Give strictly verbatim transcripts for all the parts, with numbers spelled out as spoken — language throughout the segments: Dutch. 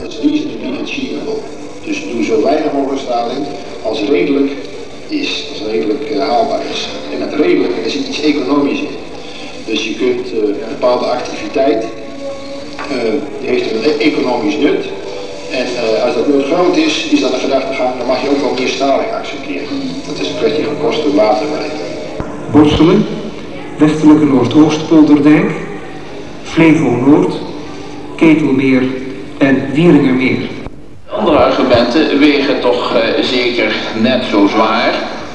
is reasonably achievable. Dus doe zo weinig mogelijk straling als redelijk is, als redelijk uh, haalbaar is. En met redelijk, er zit iets economisch in. Dus je kunt uh, een bepaalde activiteit, uh, die heeft een economisch nut. En uh, als dat nut groot is, is dan de gedachtegang, dan mag je ook wel meer straling accepteren. Dat is een kwestie van kosten-waterberekening. Borstelen, westelijke Noordoostpolderdijk, Flevo-Noord, Ketelmeer en Wieringermeer. Andere argumenten wegen toch uh, zeker net zo zwaar.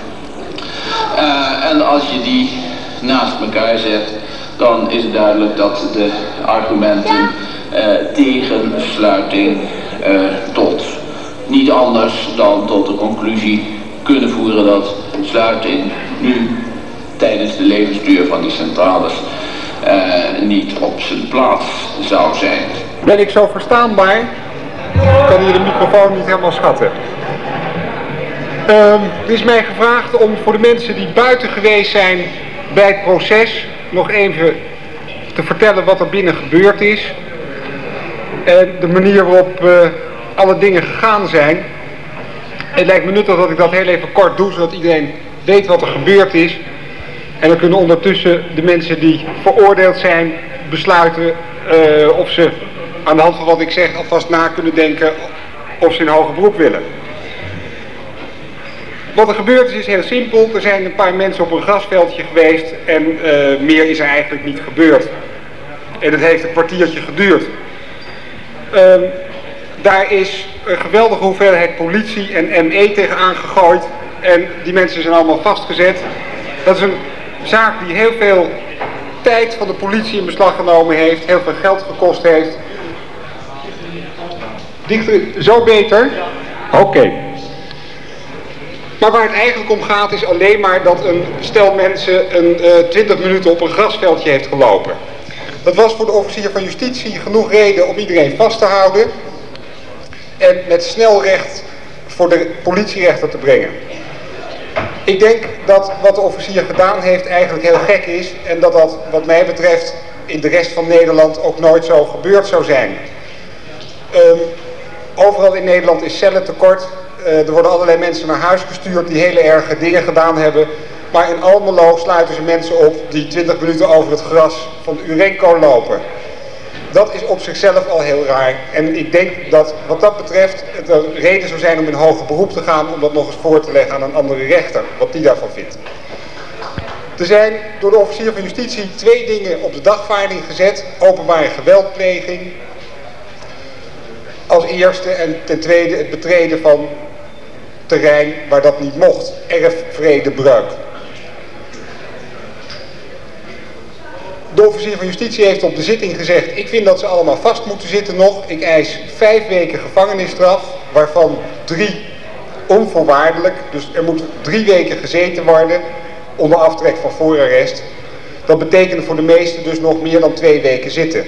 Uh, en als je die naast elkaar zet, dan is het duidelijk dat de argumenten uh, tegen sluiting uh, tot niet anders dan tot de conclusie kunnen voeren dat sluiting nu tijdens de levensduur van die centrales uh, niet op zijn plaats zou zijn. Ben ik zo verstaanbaar? Ik kan hier de microfoon niet helemaal schatten. Um, het is mij gevraagd om voor de mensen die buiten geweest zijn bij het proces nog even te vertellen wat er binnen gebeurd is. En de manier waarop uh, alle dingen gegaan zijn. Het lijkt me nuttig dat ik dat heel even kort doe, zodat iedereen weet wat er gebeurd is. En dan kunnen ondertussen de mensen die veroordeeld zijn besluiten uh, of ze aan de hand van wat ik zeg alvast na kunnen denken of ze in hoger beroep willen. Wat er gebeurd is, is heel simpel. Er zijn een paar mensen op een grasveldje geweest en uh, meer is er eigenlijk niet gebeurd. En het heeft een kwartiertje geduurd. Uh, daar is een geweldige hoeveelheid politie en M E tegenaan gegooid. En die mensen zijn allemaal vastgezet. Dat is een zaak die heel veel tijd van de politie in beslag genomen heeft. Heel veel geld gekost heeft. Dichter, zo beter? Oké. Okay. Maar waar het eigenlijk om gaat is alleen maar dat een stel mensen een uh, twintig minuten op een grasveldje heeft gelopen. Dat was voor de officier van justitie genoeg reden om iedereen vast te houden. En met snelrecht voor de politierechter te brengen. Ik denk dat wat de officier gedaan heeft eigenlijk heel gek is. En dat dat wat mij betreft in de rest van Nederland ook nooit zo gebeurd zou zijn. Um, overal in Nederland is cellentekort. Uh, er worden allerlei mensen naar huis gestuurd die hele erge dingen gedaan hebben. Maar in Almelo sluiten ze mensen op die twintig minuten over het gras van Urenco lopen. Dat is op zichzelf al heel raar. En ik denk dat wat dat betreft het een reden zou zijn om in hoger beroep te gaan. Om dat nog eens voor te leggen aan een andere rechter. Wat die daarvan vindt. Er zijn door de officier van justitie twee dingen op de dagvaarding gezet. Openbare geweldpleging. Als eerste en ten tweede het betreden van terrein waar dat niet mocht. Erfvredebreuk. De officier van justitie heeft op de zitting gezegd, ik vind dat ze allemaal vast moeten zitten nog. Ik eis vijf weken gevangenisstraf, waarvan drie onvoorwaardelijk. Dus er moet drie weken gezeten worden onder aftrek van voorarrest. Dat betekent voor de meesten dus nog meer dan twee weken zitten.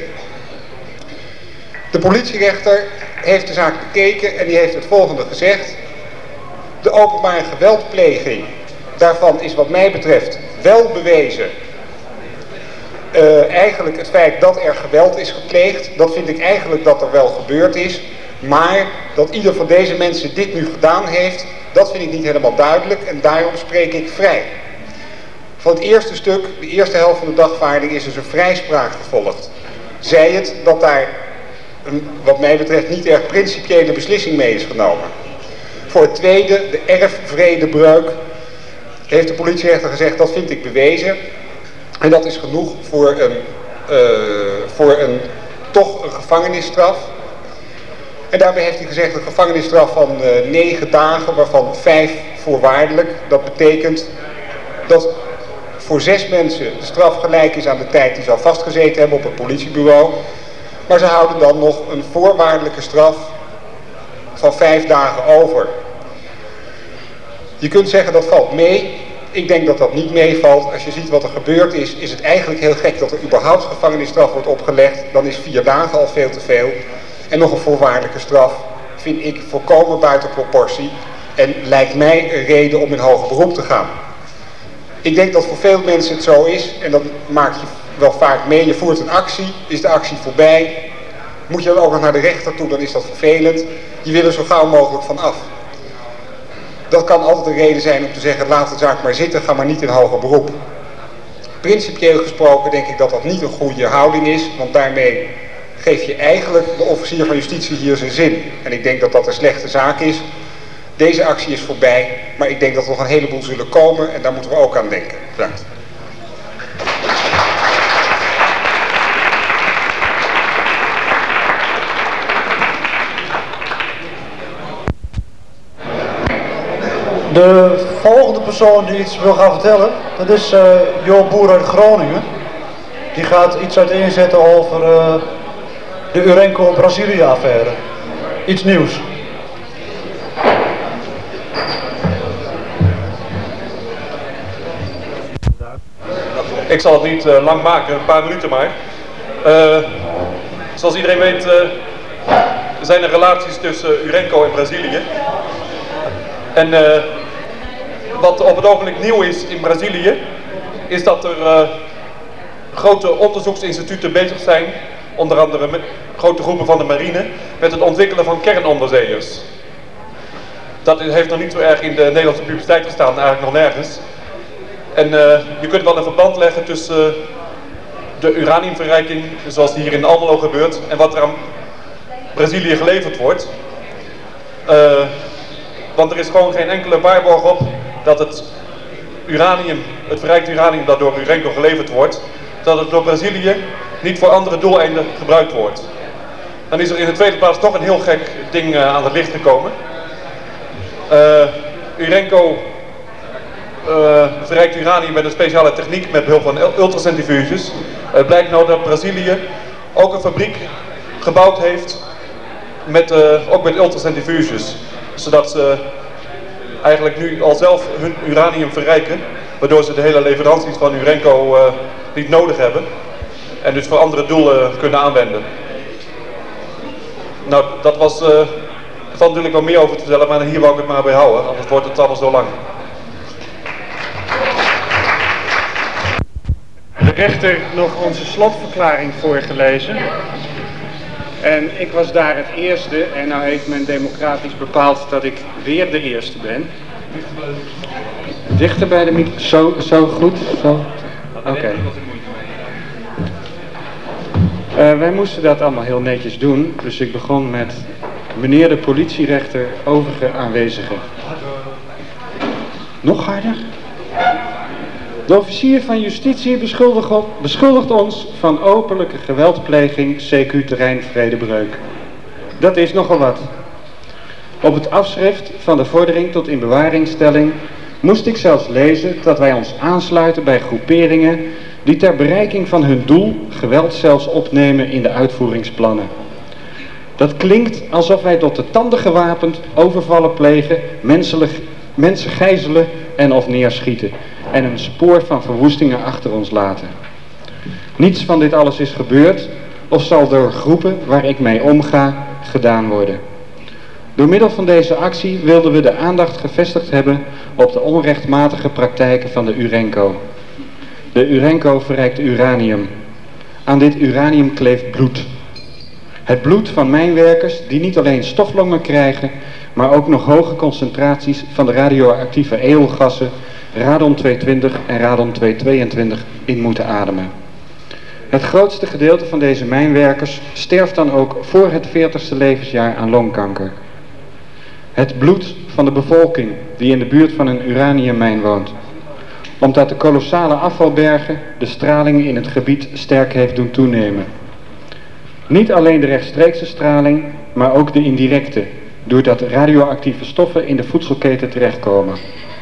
De politierechter heeft de zaak bekeken en die heeft het volgende gezegd. De openbare geweldpleging, daarvan is wat mij betreft wel bewezen. Uh, eigenlijk het feit dat er geweld is gepleegd, dat vind ik eigenlijk dat er wel gebeurd is. Maar dat ieder van deze mensen dit nu gedaan heeft, dat vind ik niet helemaal duidelijk en daarom spreek ik vrij. Van het eerste stuk, de eerste helft van de dagvaarding, is dus een vrijspraak gevolgd. Zij het dat daar een, wat mij betreft, niet erg principiële beslissing mee is genomen. Voor het tweede, de erfvredebreuk, heeft de politierechter gezegd, dat vind ik bewezen. En dat is genoeg voor een, uh, voor een toch een gevangenisstraf. En daarbij heeft hij gezegd een gevangenisstraf van uh, negen dagen, waarvan vijf voorwaardelijk. Dat betekent dat voor zes mensen de straf gelijk is aan de tijd die ze al vastgezeten hebben op het politiebureau. Maar ze houden dan nog een voorwaardelijke straf van vijf dagen over. Je kunt zeggen dat valt mee. Ik denk dat dat niet meevalt. Als je ziet wat er gebeurd is, is het eigenlijk heel gek dat er überhaupt gevangenisstraf wordt opgelegd. Dan is vier dagen al veel te veel. En nog een voorwaardelijke straf vind ik volkomen buiten proportie. En lijkt mij een reden om in hoger beroep te gaan. Ik denk dat voor veel mensen het zo is. En dat maak je wel vaak mee. Je voert een actie, is de actie voorbij. Moet je dan ook nog naar de rechter toe, dan is dat vervelend. Je wil er zo gauw mogelijk van af. Dat kan altijd een reden zijn om te zeggen, laat de zaak maar zitten, ga maar niet in hoger beroep. Principieel gesproken denk ik dat dat niet een goede houding is, want daarmee geef je eigenlijk de officier van justitie hier zijn zin. En ik denk dat dat een slechte zaak is. Deze actie is voorbij, maar ik denk dat er nog een heleboel zullen komen en daar moeten we ook aan denken. Bedankt. De volgende persoon die iets wil gaan vertellen, dat is uh, Jo Boer uit Groningen. Die gaat iets uiteenzetten over uh, de Urenco-Brazilië-affaire. Iets nieuws. Ik zal het niet uh, lang maken, een paar minuten maar. Uh, zoals iedereen weet uh, zijn er relaties tussen Urenco en Brazilië. En uh, wat op het ogenblik nieuw is in Brazilië, is dat er uh, grote onderzoeksinstituten bezig zijn, onder andere met grote groepen van de marine, met het ontwikkelen van kernonderzeeërs. Dat heeft nog niet zo erg in de Nederlandse publiciteit gestaan, eigenlijk nog nergens. En uh, je kunt wel een verband leggen tussen uh, de uraniumverrijking, zoals die hier in Almelo gebeurt, en wat er aan Brazilië geleverd wordt. Uh, want er is gewoon geen enkele waarborg op dat het uranium, het verrijkt uranium dat door Urenco geleverd wordt, dat het door Brazilië niet voor andere doeleinden gebruikt wordt. Dan is er in de tweede plaats toch een heel gek ding uh, aan het licht gekomen. Uh, Urenco uh, verrijkt uranium met een speciale techniek met behulp van ultracentrifuges. Het blijkt nou dat Brazilië ook een fabriek gebouwd heeft, met, uh, ook met ultracentrifuges. Zodat ze eigenlijk nu al zelf hun uranium verrijken, waardoor ze de hele leveranties van Urenco uh, niet nodig hebben. En dus voor andere doelen kunnen aanwenden. Nou, dat was, uh, er valt natuurlijk wel meer over te vertellen, maar hier wou ik het maar bij houden, anders wordt het allemaal zo lang. De rechter nog onze slotverklaring voorgelezen. En ik was daar het eerste en nou heeft men democratisch bepaald dat ik weer de eerste ben. Dichter bij de microfoon. Zo, zo goed? Zo. Oké. Okay. Uh, wij moesten dat allemaal heel netjes doen, dus ik begon met meneer de politierechter, overige aanwezigen. Nog harder? De officier van justitie beschuldigt, beschuldigt ons van openlijke geweldpleging, C Q terrein vredebreuk. Dat is nogal wat. Op het afschrift van de vordering tot inbewaringstelling moest ik zelfs lezen dat wij ons aansluiten bij groeperingen die ter bereiking van hun doel geweld zelfs opnemen in de uitvoeringsplannen. Dat klinkt alsof wij tot de tanden gewapend overvallen plegen, mensen gijzelen en of neerschieten en een spoor van verwoestingen achter ons laten. Niets van dit alles is gebeurd of zal door groepen waar ik mee omga gedaan worden. Door middel van deze actie wilden we de aandacht gevestigd hebben op de onrechtmatige praktijken van de Urenco. De Urenco verrijkt uranium. Aan dit uranium kleeft bloed. Het bloed van mijnwerkers die niet alleen stoflongen krijgen, maar ook nog hoge concentraties van de radioactieve eeuwgassen radon tweehonderdtwintig en radon tweehonderdtweeëntwintig in moeten ademen. Het grootste gedeelte van deze mijnwerkers sterft dan ook voor het veertigste levensjaar aan longkanker. Het bloed van de bevolking die in de buurt van een uraniummijn woont, omdat de kolossale afvalbergen de straling in het gebied sterk heeft doen toenemen. Niet alleen de rechtstreekse straling, maar ook de indirecte, doordat radioactieve stoffen in de voedselketen terechtkomen.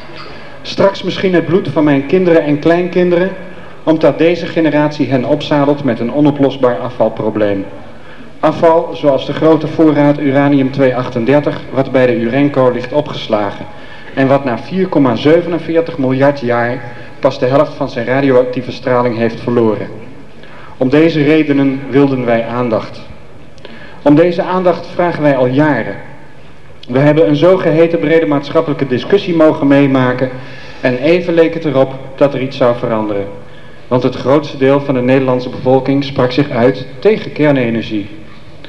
Straks misschien het bloed van mijn kinderen en kleinkinderen, omdat deze generatie hen opzadelt met een onoplosbaar afvalprobleem. Afval zoals de grote voorraad uranium tweehonderdachtendertig wat bij de Urenco ligt opgeslagen en wat na vier komma zevenenveertig miljard jaar pas de helft van zijn radioactieve straling heeft verloren. Om deze redenen wilden wij aandacht. Om deze aandacht vragen wij al jaren. We hebben een zogeheten brede maatschappelijke discussie mogen meemaken en even leek het erop dat er iets zou veranderen. Want het grootste deel van de Nederlandse bevolking sprak zich uit tegen kernenergie.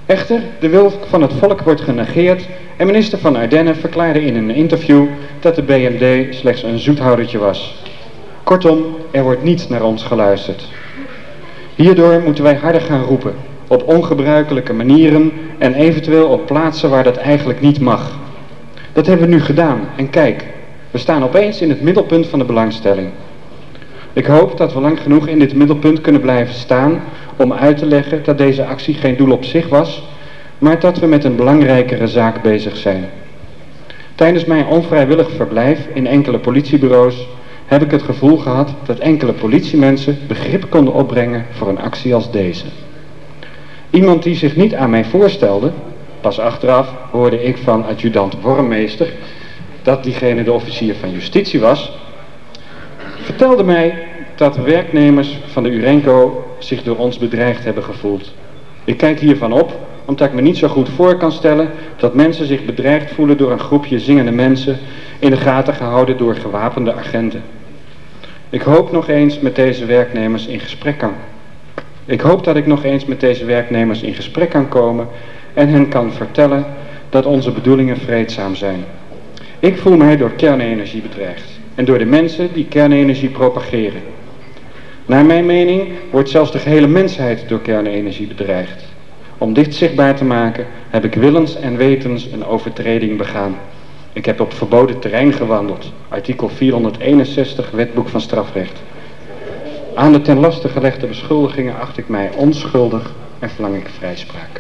Echter, de wil van het volk wordt genegeerd en minister van Ardennen verklaarde in een interview dat de B M D slechts een zoethoudertje was. Kortom, er wordt niet naar ons geluisterd. Hierdoor moeten wij harder gaan roepen, op ongebruikelijke manieren en eventueel op plaatsen waar dat eigenlijk niet mag. Dat hebben we nu gedaan en kijk, we staan opeens in het middelpunt van de belangstelling. Ik hoop dat we lang genoeg in dit middelpunt kunnen blijven staan om uit te leggen dat deze actie geen doel op zich was, maar dat we met een belangrijkere zaak bezig zijn. Tijdens mijn onvrijwillig verblijf in enkele politiebureaus heb ik het gevoel gehad dat enkele politiemensen begrip konden opbrengen voor een actie als deze. Iemand die zich niet aan mij voorstelde, pas achteraf hoorde ik van adjudant Wormmeester dat diegene de officier van justitie was, vertelde mij dat werknemers van de Urenco zich door ons bedreigd hebben gevoeld. Ik kijk hiervan op, omdat ik me niet zo goed voor kan stellen dat mensen zich bedreigd voelen door een groepje zingende mensen in de gaten gehouden door gewapende agenten. Ik hoop nog eens met deze werknemers in gesprek kan. Ik hoop dat ik nog eens met deze werknemers in gesprek kan komen en hen kan vertellen dat onze bedoelingen vreedzaam zijn. Ik voel mij door kernenergie bedreigd en door de mensen die kernenergie propageren. Naar mijn mening wordt zelfs de gehele mensheid door kernenergie bedreigd. Om dit zichtbaar te maken heb ik willens en wetens een overtreding begaan. Ik heb op verboden terrein gewandeld, artikel vierhonderdeenenzestig Wetboek van Strafrecht. Aan de ten laste gelegde beschuldigingen acht ik mij onschuldig en verlang ik vrijspraak.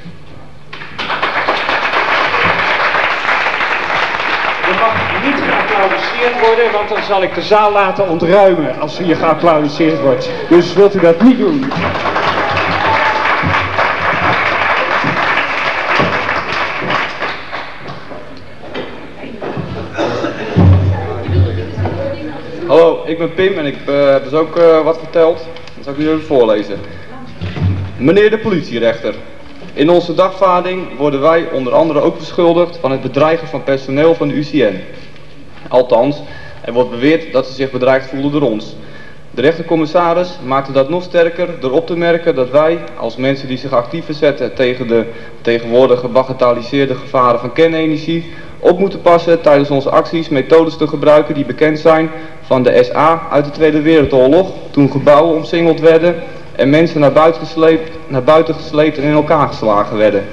Er mag niet geapplaudisseerd worden, want dan zal ik de zaal laten ontruimen als hier geapplaudisseerd wordt. Dus wilt u dat niet doen? Hallo, ik ben Pim en ik uh, heb dus ook uh, wat verteld. Dat zal ik nu even voorlezen. Meneer de politierechter, in onze dagvaarding worden wij onder andere ook beschuldigd van het bedreigen van personeel van de U C N. Althans, er wordt beweerd dat ze zich bedreigd voelden door ons. De rechtercommissaris maakte dat nog sterker door op te merken dat wij, als mensen die zich actief verzetten tegen de tegenwoordig gebagatelliseerde gevaren van kernenergie, op moeten passen tijdens onze acties methodes te gebruiken die bekend zijn van de S A uit de Tweede Wereldoorlog, toen gebouwen omsingeld werden en mensen naar buiten gesleept, naar buiten gesleept en in elkaar geslagen werden.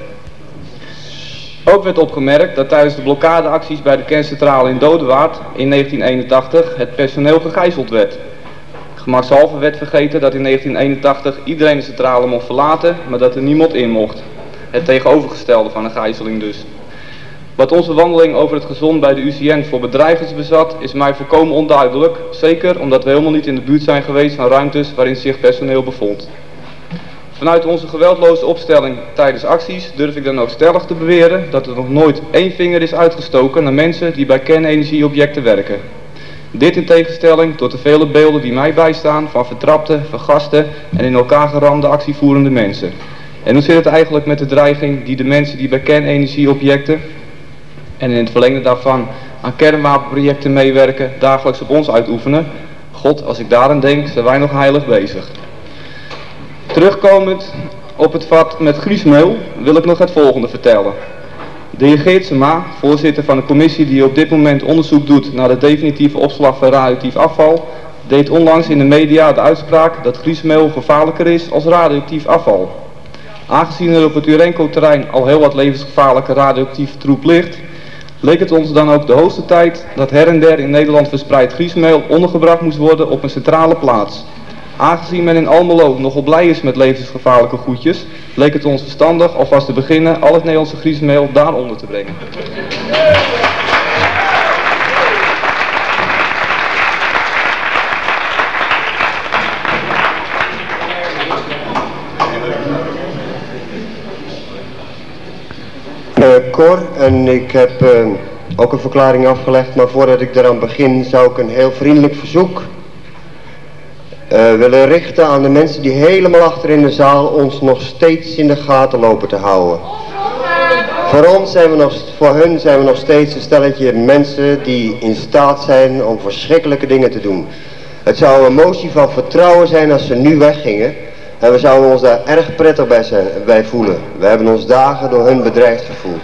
Ook werd opgemerkt dat tijdens de blokkadeacties bij de kerncentrale in Dodewaard in negentien eenentachtig het personeel gegijzeld werd. Gemakshalve werd vergeten dat in negentien eenentachtig iedereen de centrale mocht verlaten, maar dat er niemand in mocht. Het tegenovergestelde van een gijzeling dus. Wat onze wandeling over het gezond bij de U C N voor bedreigers bezat, is mij volkomen onduidelijk. Zeker omdat we helemaal niet in de buurt zijn geweest van ruimtes waarin zich personeel bevond. Vanuit onze geweldloze opstelling tijdens acties durf ik dan ook stellig te beweren dat er nog nooit één vinger is uitgestoken naar mensen die bij kernenergieobjecten werken. Dit in tegenstelling tot de vele beelden die mij bijstaan van vertrapte, vergaste en in elkaar geramde actievoerende mensen. En hoe zit het eigenlijk met de dreiging die de mensen die bij kernenergieobjecten en in het verlengde daarvan aan kernwapenprojecten meewerken dagelijks op ons uitoefenen? God, als ik daaraan denk, zijn wij nog heilig bezig. Terugkomend op het vat met griesmeel wil ik nog het volgende vertellen. De heer Geertsema, voorzitter van de commissie die op dit moment onderzoek doet naar de definitieve opslag van radioactief afval, deed onlangs in de media de uitspraak dat griesmeel gevaarlijker is als radioactief afval. Aangezien er op het Urenco-terrein al heel wat levensgevaarlijke radioactieve troep ligt, leek het ons dan ook de hoogste tijd dat her en der in Nederland verspreid griesmeel ondergebracht moest worden op een centrale plaats. Aangezien men in Almelo nogal blij is met levensgevaarlijke goedjes, leek het ons verstandig alvast te beginnen al het Nederlandse griesmeel daaronder te brengen. Uh, Cor, en ik heb uh, ook een verklaring afgelegd, maar voordat ik eraan begin zou ik een heel vriendelijk verzoek uh, willen richten aan de mensen die helemaal achter in de zaal ons nog steeds in de gaten lopen te houden. Voor ons zijn we nog, voor hun zijn we nog steeds een stelletje mensen die in staat zijn om verschrikkelijke dingen te doen. Het zou een motie van vertrouwen zijn als ze nu weggingen, En we zouden ons daar erg prettig bij, zijn, bij voelen. We hebben ons dagen door hun bedreigd gevoeld.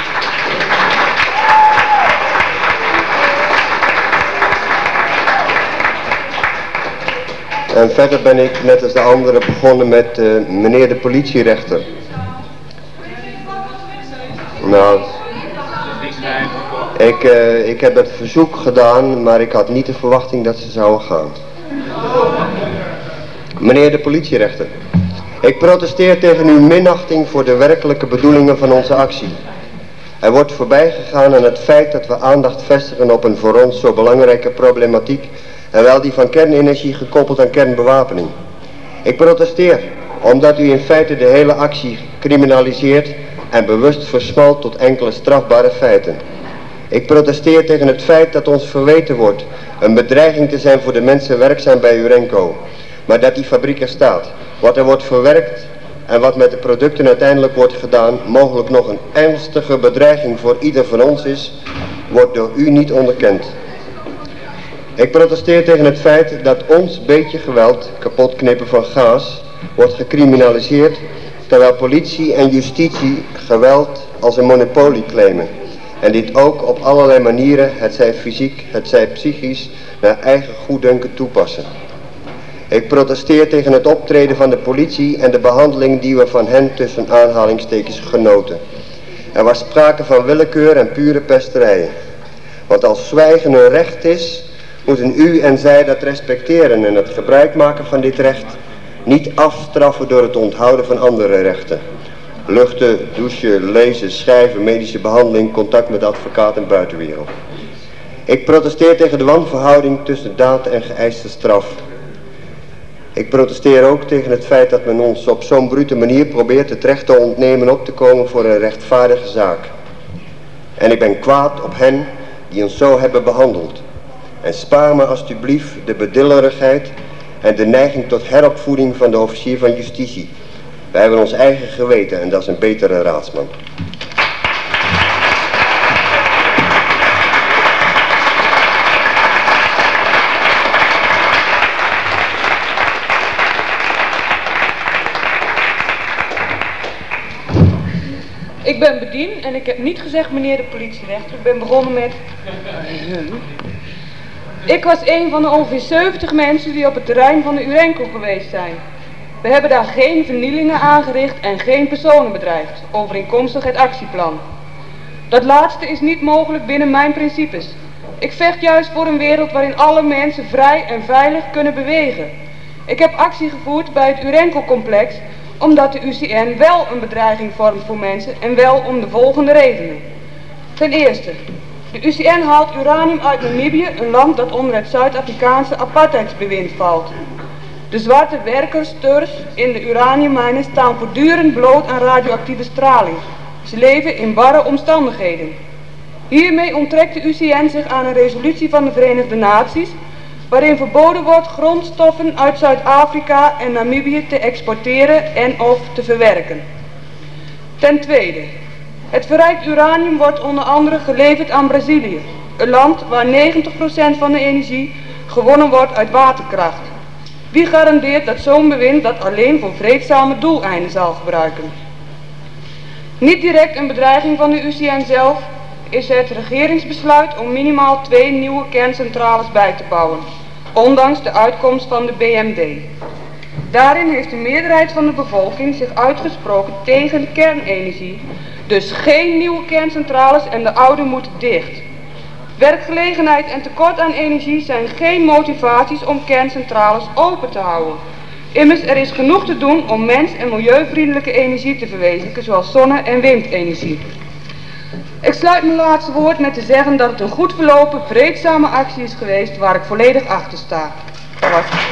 En verder ben ik, net als de anderen, begonnen met uh, meneer de politierechter. Nou, ik, uh, ik heb het verzoek gedaan, maar ik had niet de verwachting dat ze zouden gaan. Meneer de politierechter, ik protesteer tegen uw minachting voor de werkelijke bedoelingen van onze actie. Er wordt voorbij gegaan aan het feit dat we aandacht vestigen op een voor ons zo belangrijke problematiek, en wel die van kernenergie gekoppeld aan kernbewapening. Ik protesteer omdat u in feite de hele actie criminaliseert en bewust versmalt tot enkele strafbare feiten. Ik protesteer tegen het feit dat ons verweten wordt een bedreiging te zijn voor de mensen werkzaam bij Urenco, maar dat die fabriek er staat. Wat er wordt verwerkt en wat met de producten uiteindelijk wordt gedaan, mogelijk nog een ernstige bedreiging voor ieder van ons is, wordt door u niet onderkend. Ik protesteer tegen het feit dat ons beetje geweld, kapotknippen van gaas, wordt gecriminaliseerd, terwijl politie en justitie geweld als een monopolie claimen. En dit ook op allerlei manieren, hetzij fysiek, hetzij psychisch, naar eigen goeddunken toepassen. Ik protesteer tegen het optreden van de politie en de behandeling die we van hen tussen aanhalingstekens genoten. Er was sprake van willekeur en pure pesterijen. Want als zwijgen een recht is, moeten u en zij dat respecteren en het gebruik maken van dit recht niet afstraffen door het onthouden van andere rechten. Luchten, douchen, lezen, schrijven, medische behandeling, contact met advocaat en buitenwereld. Ik protesteer tegen de wanverhouding tussen daad en geëiste straf. Ik protesteer ook tegen het feit dat men ons op zo'n brute manier probeert het recht te ontnemen op te komen voor een rechtvaardige zaak. En ik ben kwaad op hen die ons zo hebben behandeld. En spaar me alstublieft de bedillerigheid en de neiging tot heropvoeding van de officier van justitie. Wij hebben ons eigen geweten en dat is een betere raadsman. Ik ben Bedien en ik heb niet gezegd meneer de politierechter. Ik ben begonnen met... Ik was een van de ongeveer zeventig mensen die op het terrein van de Urenco geweest zijn. We hebben daar geen vernielingen aangericht en geen personen bedreigd, overeenkomstig het actieplan. Dat laatste is niet mogelijk binnen mijn principes. Ik vecht juist voor een wereld waarin alle mensen vrij en veilig kunnen bewegen. Ik heb actie gevoerd bij het Urenco-complex, omdat de U C N wel een bedreiging vormt voor mensen en wel om de volgende redenen. Ten eerste, de U C N haalt uranium uit Namibië, een land dat onder het Zuid-Afrikaanse apartheidsbewind valt. De zwarte werkers, turs, in de uraniummijnen staan voortdurend bloot aan radioactieve straling. Ze leven in barre omstandigheden. Hiermee onttrekt de U C N zich aan een resolutie van de Verenigde Naties, waarin verboden wordt grondstoffen uit Zuid-Afrika en Namibië te exporteren en of te verwerken. Ten tweede, het verrijkt uranium wordt onder andere geleverd aan Brazilië, een land waar negentig procent van de energie gewonnen wordt uit waterkracht. Wie garandeert dat zo'n bewind dat alleen voor vreedzame doeleinden zal gebruiken? Niet direct een bedreiging van de U C N zelf is het regeringsbesluit om minimaal twee nieuwe kerncentrales bij te bouwen, ondanks de uitkomst van de B M D. Daarin heeft de meerderheid van de bevolking zich uitgesproken tegen kernenergie, dus geen nieuwe kerncentrales en de oude moeten dicht. Werkgelegenheid en tekort aan energie zijn geen motivaties om kerncentrales open te houden. Immers, er is genoeg te doen om mens- en milieuvriendelijke energie te verwezenlijken, zoals zonne- en windenergie. Ik sluit mijn laatste woord met te zeggen dat het een goed verlopen, vreedzame actie is geweest waar ik volledig achter sta. Dat was het.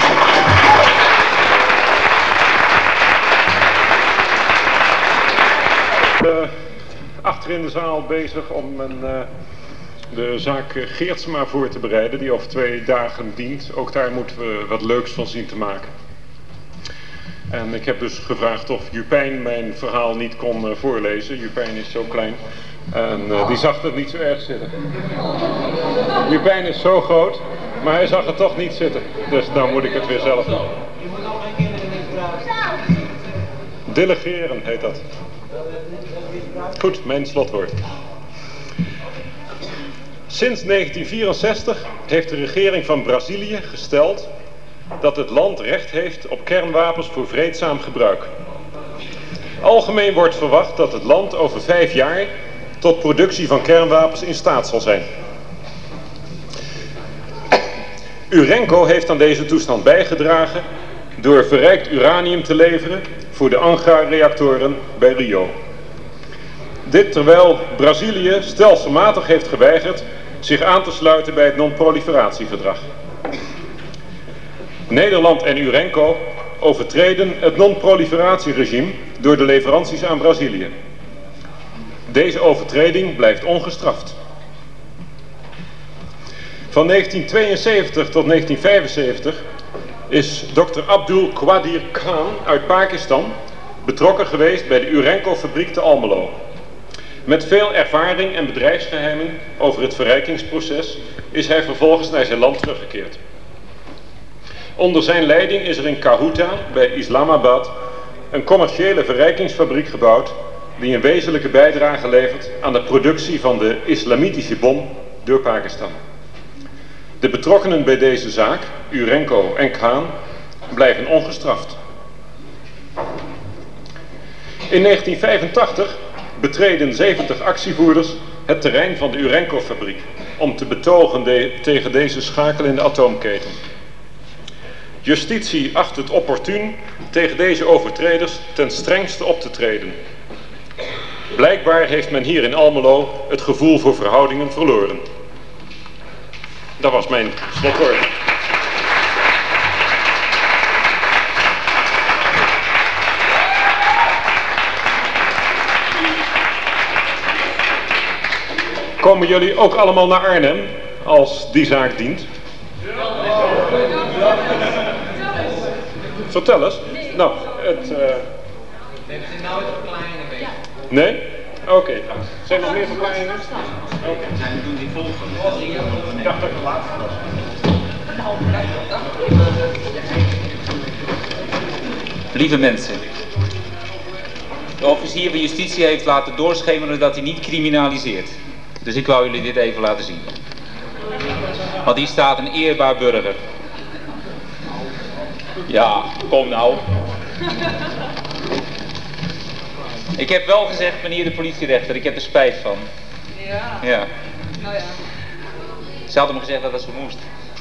Uh, achter in de zaal bezig om een, uh, de zaak Geertsma voor te bereiden, die over twee dagen dient. Ook daar moeten we wat leuks van zien te maken. En ik heb dus gevraagd of Jupijn mijn verhaal niet kon uh, voorlezen. Jupijn is zo klein en uh, die zag het niet zo erg zitten. Jupijn is zo groot, maar hij zag het toch niet zitten. Dus dan moet ik het weer zelf doen. Je moet nog geen kinderen in vragen. Delegeren heet dat. Goed, mijn slotwoord. Sinds negentien vierenzestig heeft de regering van Brazilië gesteld dat het land recht heeft op kernwapens voor vreedzaam gebruik. Algemeen wordt verwacht dat het land over vijf jaar tot productie van kernwapens in staat zal zijn. Urenco heeft aan deze toestand bijgedragen door verrijkt uranium te leveren voor de Angra-reactoren bij Rio. Dit terwijl Brazilië stelselmatig heeft geweigerd zich aan te sluiten bij het non-proliferatieverdrag. Nederland en Urenco overtreden het non-proliferatieregime door de leveranties aan Brazilië. Deze overtreding blijft ongestraft. Van negentien tweeënzeventig tot negentien vijfenzeventig is dokter Abdul Qadir Khan uit Pakistan betrokken geweest bij de Urenco-fabriek te Almelo. Met veel ervaring en bedrijfsgeheimen over het verrijkingsproces is hij vervolgens naar zijn land teruggekeerd. Onder zijn leiding is er in Kahuta bij Islamabad een commerciële verrijkingsfabriek gebouwd die een wezenlijke bijdrage levert aan de productie van de islamitische bom door Pakistan. De betrokkenen bij deze zaak, Urenco en Khan, blijven ongestraft. In negentien vijfentachtig betreden zeventig actievoerders het terrein van de Urenco-fabriek om te betogen de, tegen deze schakel in de atoomketen. Justitie acht het opportun tegen deze overtreders ten strengste op te treden. Blijkbaar heeft men hier in Almelo het gevoel voor verhoudingen verloren. Dat was mijn slotwoord. Komen jullie ook allemaal naar Arnhem als die zaak dient? Vertel eens. Nou, het... Uh... We zijn nou het verklaringen bezig. Nee? Oké. Okay. Zijn er nog meer verklaringen? Oké. Okay. We doen die volgende. Ik dacht dat ik laat was. Lieve mensen. De officier van justitie heeft laten doorschemeren dat hij niet criminaliseert. Dus ik wou jullie dit even laten zien. Want hier staat een eerbaar burger. Ja, kom nou. Ik heb wel gezegd, meneer de politierechter, ik heb er spijt van. Ja. Ja. Nou ja. Ze hadden me gezegd dat dat zo moest.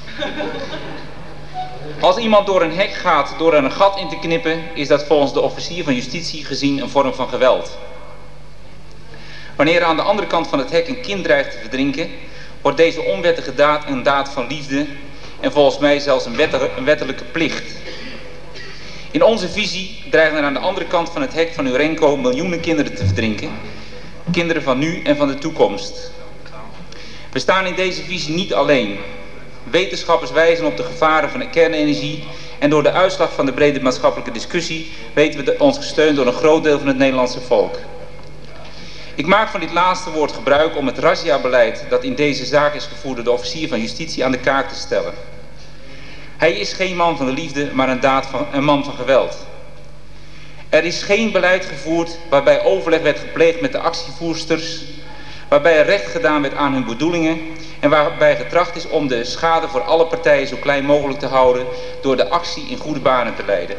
Als iemand door een hek gaat door er een gat in te knippen, is dat volgens de officier van justitie gezien een vorm van geweld. Wanneer er aan de andere kant van het hek een kind dreigt te verdrinken, wordt deze onwettige daad een daad van liefde en volgens mij zelfs een, wettige, een wettelijke plicht. In onze visie dreigen er aan de andere kant van het hek van Urenco miljoenen kinderen te verdrinken. Kinderen van nu en van de toekomst. We staan in deze visie niet alleen. Wetenschappers wijzen op de gevaren van de kernenergie en door de uitslag van de brede maatschappelijke discussie weten we ons gesteund door een groot deel van het Nederlandse volk. Ik maak van dit laatste woord gebruik om het razzia-beleid dat in deze zaak is gevoerd door de officier van justitie aan de kaak te stellen. Hij is geen man van de liefde, maar een, daad van, een man van geweld. Er is geen beleid gevoerd waarbij overleg werd gepleegd met de actievoersters, waarbij er recht gedaan werd aan hun bedoelingen en waarbij getracht is om de schade voor alle partijen zo klein mogelijk te houden door de actie in goede banen te leiden.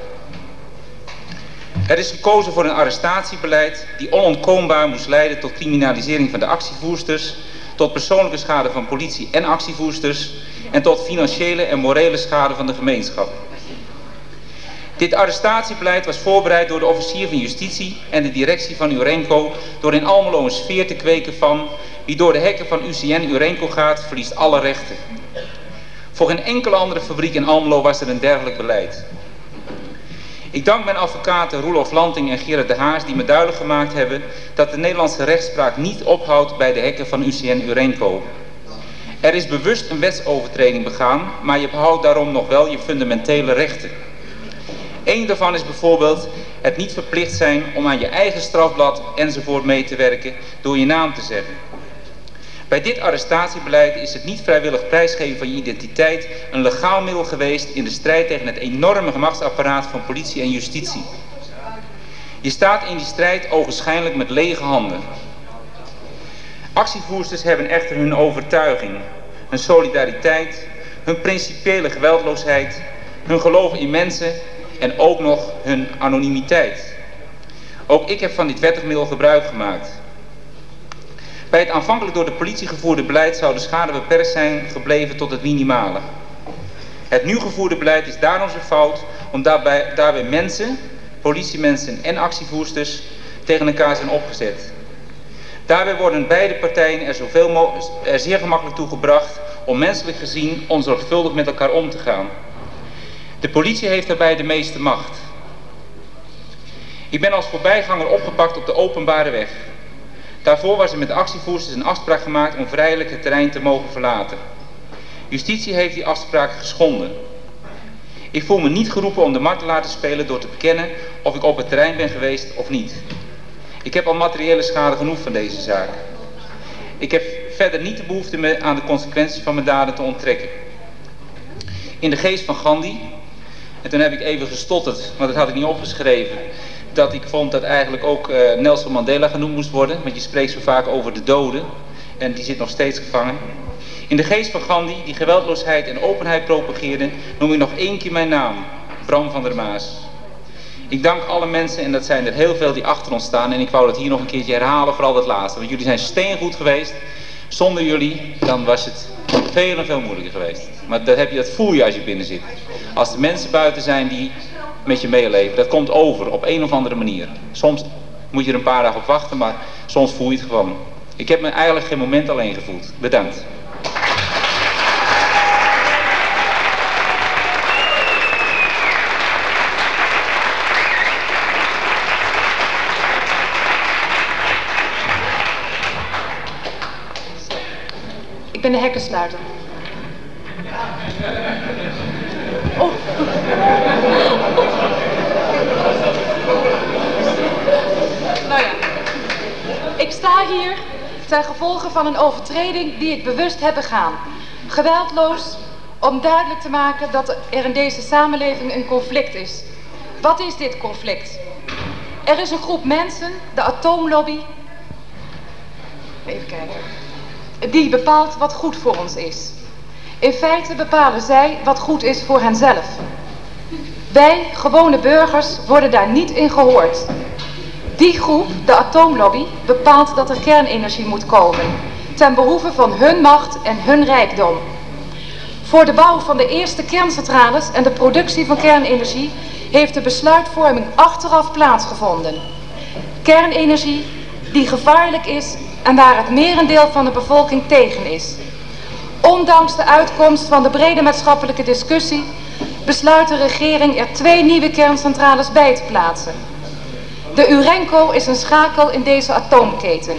Er is gekozen voor een arrestatiebeleid die onontkoombaar moest leiden tot criminalisering van de actievoersters, tot persoonlijke schade van politie en actievoersters en tot financiële en morele schade van de gemeenschap. Dit arrestatiebeleid was voorbereid door de officier van justitie en de directie van Urenco door in Almelo een sfeer te kweken van wie door de hekken van U C N Urenco gaat, verliest alle rechten. Voor geen enkele andere fabriek in Almelo was er een dergelijk beleid. Ik dank mijn advocaten Roelof Lanting en Gerard de Haas die me duidelijk gemaakt hebben dat de Nederlandse rechtspraak niet ophoudt bij de hekken van U C N Urenco. Er is bewust een wetsovertreding begaan, maar je behoudt daarom nog wel je fundamentele rechten. Eén daarvan is bijvoorbeeld het niet verplicht zijn om aan je eigen strafblad enzovoort mee te werken door je naam te zeggen. Bij dit arrestatiebeleid is het niet vrijwillig prijsgeven van je identiteit een legaal middel geweest in de strijd tegen het enorme machtsapparaat van politie en justitie. Je staat in die strijd ogenschijnlijk met lege handen. Actievoersters hebben echter hun overtuiging, hun solidariteit, hun principiële geweldloosheid, hun geloof in mensen en ook nog hun anonimiteit. Ook ik heb van dit wettig middel gebruik gemaakt. Bij het aanvankelijk door de politie gevoerde beleid zou de schade beperkt zijn gebleven tot het minimale. Het nu gevoerde beleid is daarom zo fout omdat daarbij, daarbij mensen, politiemensen en actievoersters tegen elkaar zijn opgezet. Daarbij worden beide partijen er, zoveel mogelijk, er zeer gemakkelijk toe gebracht om menselijk gezien onzorgvuldig met elkaar om te gaan. De politie heeft daarbij de meeste macht. Ik ben als voorbijganger opgepakt op de openbare weg. Daarvoor was er met de actievoersters een afspraak gemaakt om vrijelijk het terrein te mogen verlaten. Justitie heeft die afspraak geschonden. Ik voel me niet geroepen om de martelaar te spelen door te bekennen of ik op het terrein ben geweest of niet. Ik heb al materiële schade genoeg van deze zaak. Ik heb verder niet de behoefte me aan de consequenties van mijn daden te onttrekken. In de geest van Gandhi, en toen heb ik even gestotterd, want dat had ik niet opgeschreven, dat ik vond dat eigenlijk ook uh, Nelson Mandela genoemd moest worden, want je spreekt zo vaak over de doden en die zit nog steeds gevangen. In de geest van Gandhi, die geweldloosheid en openheid propageerde, noem ik nog één keer mijn naam, Bram van der Maas. Ik dank alle mensen, en dat zijn er heel veel die achter ons staan, en ik wou dat hier nog een keertje herhalen, vooral dat laatste, want jullie zijn steengoed geweest. Zonder jullie, dan was het veel en veel moeilijker geweest. Maar dat, heb je, dat voel je als je binnen zit. Als de mensen buiten zijn die met je meeleven, dat komt over op een of andere manier. Soms moet je er een paar dagen op wachten, maar soms voel je het gewoon. Ik heb me eigenlijk geen moment alleen gevoeld. Bedankt. Ik ben de hekkensluiter. Oh. Nou ja, ik sta hier ten gevolge van een overtreding die ik bewust heb begaan. Geweldloos, om duidelijk te maken dat er in deze samenleving een conflict is. Wat is dit conflict? Er is een groep mensen, de atoomlobby, even kijken, die bepaalt wat goed voor ons is. In feite bepalen zij wat goed is voor henzelf. Wij, gewone burgers, worden daar niet in gehoord. Die groep, de atoomlobby, bepaalt dat er kernenergie moet komen, ten behoeve van hun macht en hun rijkdom. Voor de bouw van de eerste kerncentrales en de productie van kernenergie heeft de besluitvorming achteraf plaatsgevonden. Kernenergie die gevaarlijk is en waar het merendeel van de bevolking tegen is. Ondanks de uitkomst van de brede maatschappelijke discussie besluit de regering er twee nieuwe kerncentrales bij te plaatsen. De Urenco is een schakel in deze atoomketen.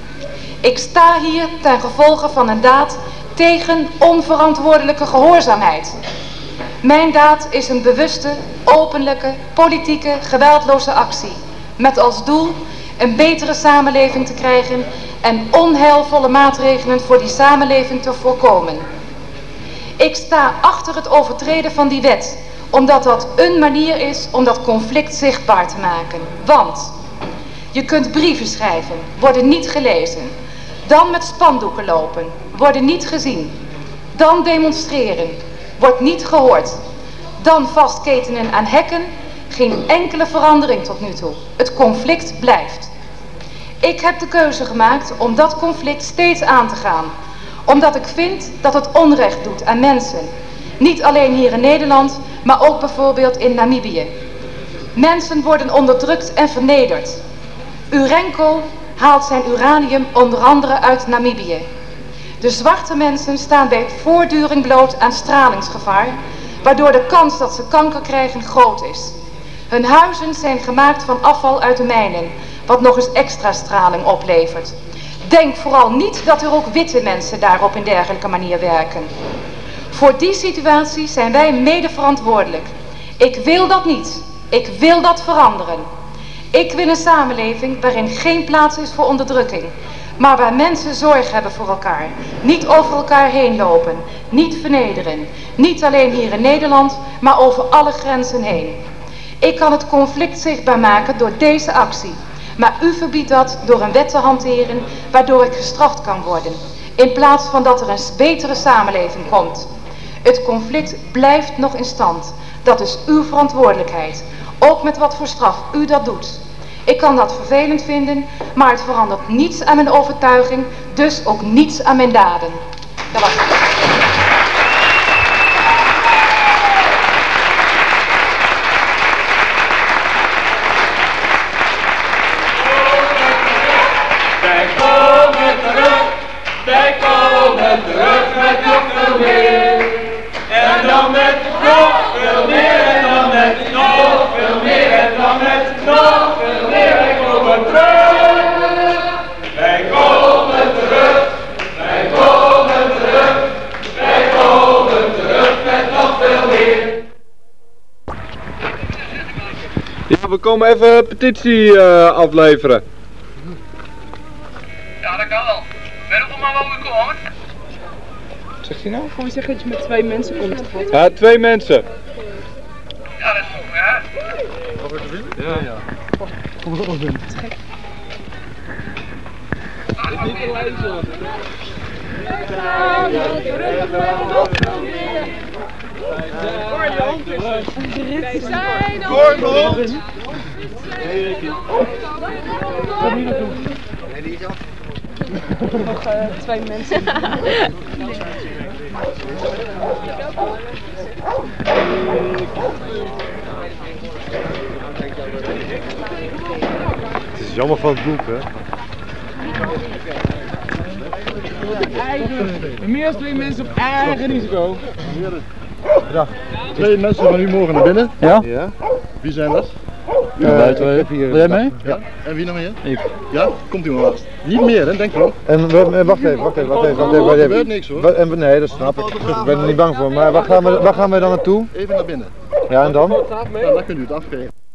Ik sta hier ten gevolge van een daad tegen onverantwoordelijke gehoorzaamheid. Mijn daad is een bewuste, openlijke, politieke, geweldloze actie, met als doel een betere samenleving te krijgen en onheilvolle maatregelen voor die samenleving te voorkomen. Ik sta achter het overtreden van die wet, omdat dat een manier is om dat conflict zichtbaar te maken. Want je kunt brieven schrijven, worden niet gelezen. Dan met spandoeken lopen, worden niet gezien. Dan demonstreren, wordt niet gehoord. Dan vastketenen aan hekken, geen enkele verandering tot nu toe. Het conflict blijft. Ik heb de keuze gemaakt om dat conflict steeds aan te gaan. Omdat ik vind dat het onrecht doet aan mensen. Niet alleen hier in Nederland, maar ook bijvoorbeeld in Namibië. Mensen worden onderdrukt en vernederd. Urenco haalt zijn uranium onder andere uit Namibië. De zwarte mensen staan bij voortdurend bloot aan stralingsgevaar, waardoor de kans dat ze kanker krijgen groot is. Hun huizen zijn gemaakt van afval uit de mijnen, wat nog eens extra straling oplevert. Denk vooral niet dat er ook witte mensen daar op een dergelijke manier werken. Voor die situatie zijn wij mede verantwoordelijk. Ik wil dat niet. Ik wil dat veranderen. Ik wil een samenleving waarin geen plaats is voor onderdrukking, maar waar mensen zorg hebben voor elkaar. Niet over elkaar heen lopen, niet vernederen. Niet alleen hier in Nederland, maar over alle grenzen heen. Ik kan het conflict zichtbaar maken door deze actie. Maar u verbiedt dat door een wet te hanteren waardoor ik gestraft kan worden. In plaats van dat er een betere samenleving komt. Het conflict blijft nog in stand. Dat is uw verantwoordelijkheid. Ook met wat voor straf u dat doet. Ik kan dat vervelend vinden, maar het verandert niets aan mijn overtuiging, dus ook niets aan mijn daden. Dat was het. Wij komen terug, wij komen terug met nog veel meer. En dan met nog veel meer, en dan met nog veel meer, en dan met nog veel meer. Wij komen terug, wij komen terug, wij komen terug, wij komen terug met nog veel meer. Ja, we komen even een petitie uh, afleveren. Ja, dat kan wel. Ben je maar wel gekomen? Wat zegt hij nou? Gewoon zeggen dat je met twee mensen komt. Ja, twee mensen. Ja, dat is goed, hè? Wat heb je gezien? Ja, ja. Kom er ook in. Dat is gek. Ik niet te lezen. Wij zijn Kormond! Kom hier naartoe. Nog uh, twee mensen. Het is jammer van het boek, hè? Meer dan twee mensen op eigen risico. Ja. Twee mensen van u mogen naar binnen. Ja? Ja. Wie zijn dat? Uh, wij twee. Wil jij mee? Ja. En wie nog meer? Ik. Ja? Komt u maar vast. Niet meer, hè? Denk erom. En we, wacht even, wacht even, wacht even. Wacht even, wacht Er even. gebeurt niks, hoor. En, nee, dat snap ik. Ik ben er niet bang voor. Maar waar gaan we, waar gaan we dan naartoe? Even naar binnen. Ja, en dan? Nou, dan kunt u het afgeven.